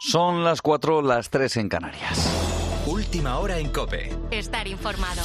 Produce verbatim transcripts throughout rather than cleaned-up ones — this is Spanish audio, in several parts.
Son las cuatro, las tres en Canarias. Última hora en COPE. Estar informado.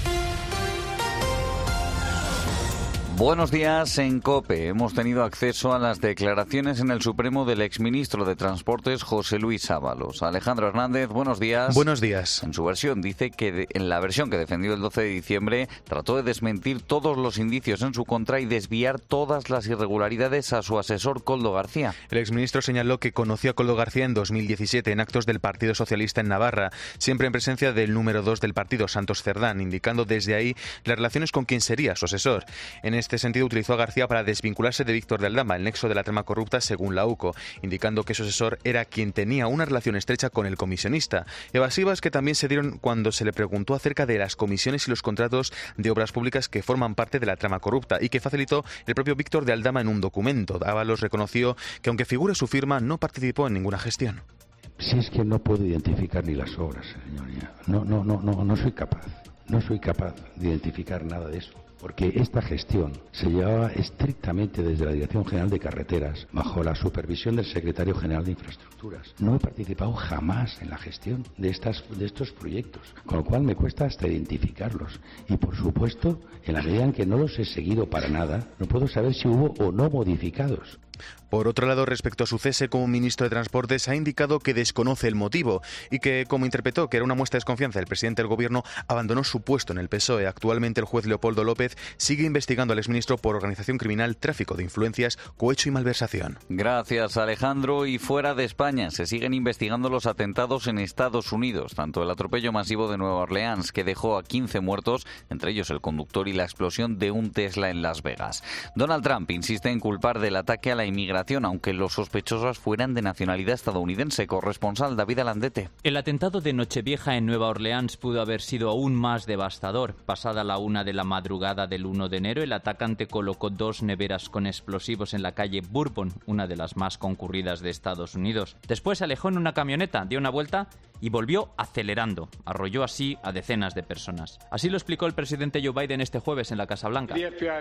Buenos días. En COPE hemos tenido acceso a las declaraciones en el Supremo del exministro de Transportes, José Luis Ábalos. Alejandro Hernández, buenos días. Buenos días. En su versión dice que de, en la versión que defendió el doce de diciembre trató de desmentir todos los indicios en su contra y desviar todas las irregularidades a su asesor Koldo García. El exministro señaló que conoció a Koldo García en dos mil diecisiete en actos del Partido Socialista en Navarra, siempre en presencia del número dos del partido, Santos Cerdán, indicando desde ahí las relaciones con quien sería su asesor. En este sentido utilizó a García para desvincularse de Víctor de Aldama, el nexo de la trama corrupta según la UCO, indicando que su asesor era quien tenía una relación estrecha con el comisionista. Evasivas que también se dieron cuando se le preguntó acerca de las comisiones y los contratos de obras públicas que forman parte de la trama corrupta y que facilitó el propio Víctor de Aldama en un documento. Ábalos reconoció que aunque figure su firma, no participó en ninguna gestión. Si es que no puedo identificar ni las obras, señoría. No, no, no, no, no soy capaz. No soy capaz de identificar nada de eso. Porque esta gestión se llevaba estrictamente desde la Dirección General de Carreteras, bajo la supervisión del Secretario General de Infraestructuras. No he participado jamás en la gestión de, estas, de estos proyectos, con lo cual me cuesta hasta identificarlos. Y por supuesto, en la medida en que no los he seguido para nada, no puedo saber si hubo o no modificados. Por otro lado, respecto a su cese como ministro de Transportes, ha indicado que desconoce el motivo y que, como interpretó que era una muestra de desconfianza del presidente del Gobierno, abandonó su puesto en el P S O E. Actualmente, el juez Leopoldo López sigue investigando al exministro por organización criminal, tráfico de influencias, cohecho y malversación. Gracias, Alejandro. Y fuera de España, se siguen investigando los atentados en Estados Unidos, tanto el atropello masivo de Nueva Orleans, que dejó a quince muertos, entre ellos el conductor, y la explosión de un Tesla en Las Vegas. Donald Trump insiste en culpar del ataque a la inmigración, aunque los sospechosos fueran de nacionalidad estadounidense. Corresponsal David Alandete. El atentado de Nochevieja en Nueva Orleans pudo haber sido aún más devastador. Pasada la una de la madrugada del uno de enero, el atacante colocó dos neveras con explosivos en la calle Bourbon, una de las más concurridas de Estados Unidos. Después se alejó en una camioneta, dio una vuelta y volvió acelerando. Arrolló así a decenas de personas. Así lo explicó el presidente Joe Biden este jueves en la Casa Blanca.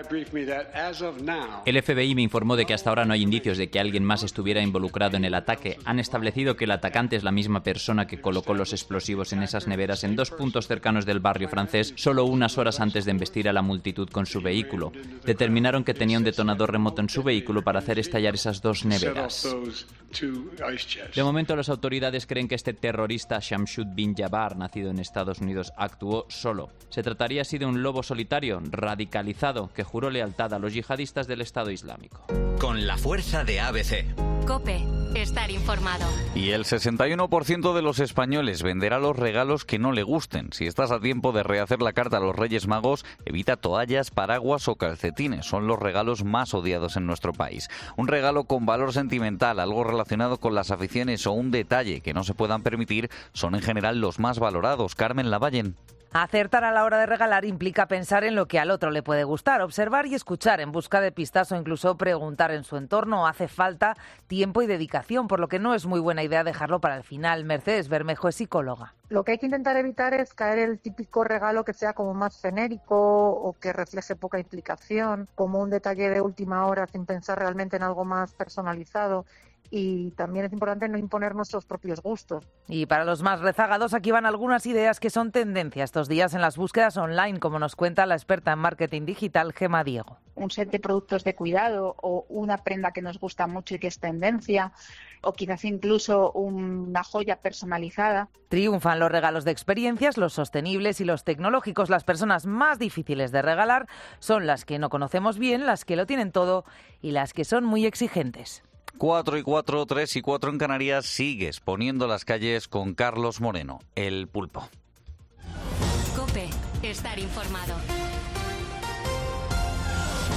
El F B I me informó de que hasta ahora no hay indicios de que alguien más estuviera involucrado en el ataque. Han establecido que el atacante es la misma persona que colocó los explosivos en esas neveras en dos puntos cercanos del barrio francés solo unas horas antes de embestir a la multitud con su vehículo. Determinaron que tenía un detonador remoto en su vehículo para hacer estallar esas dos neveras. De momento, las autoridades creen que este terrorista Shamsud bin Jabbar, nacido en Estados Unidos, actuó solo. Se trataría así de un lobo solitario, radicalizado, que juró lealtad a los yihadistas del Estado Islámico. Con la fuerza de A B C. COPE. Estar informado. Y el sesenta y uno por ciento de los españoles venderá los regalos que no le gusten. Si estás a tiempo de rehacer la carta a los Reyes Magos, evita toallas, paraguas o calcetines. Son los regalos más odiados en nuestro país. Un regalo con valor sentimental, algo relacionado con las aficiones o un detalle que no se puedan permitir, son en general los más valorados. Carmen Lavallen. Acertar a la hora de regalar implica pensar en lo que al otro le puede gustar, observar y escuchar en busca de pistas o incluso preguntar en su entorno. Hace falta tiempo y dedicación, por lo que no es muy buena idea dejarlo para el final. Mercedes Bermejo es psicóloga. Lo que hay que intentar evitar es caer en el típico regalo que sea como más genérico o que refleje poca implicación, como un detalle de última hora sin pensar realmente en algo más personalizado. Y también es importante no imponer nuestros propios gustos. Y para los más rezagados, aquí van algunas ideas que son tendencia estos días en las búsquedas online, como nos cuenta la experta en marketing digital, Gemma Diego. Un set de productos de cuidado o una prenda que nos gusta mucho y que es tendencia, o quizás incluso una joya personalizada. Triunfan los regalos de experiencias, los sostenibles y los tecnológicos. Las personas más difíciles de regalar son las que no conocemos bien, las que lo tienen todo y las que son muy exigentes. Cuatro y cuatro, tres y cuatro en Canarias. Sigues poniendo las calles con Carlos Moreno, el pulpo. COPE. Estar informado.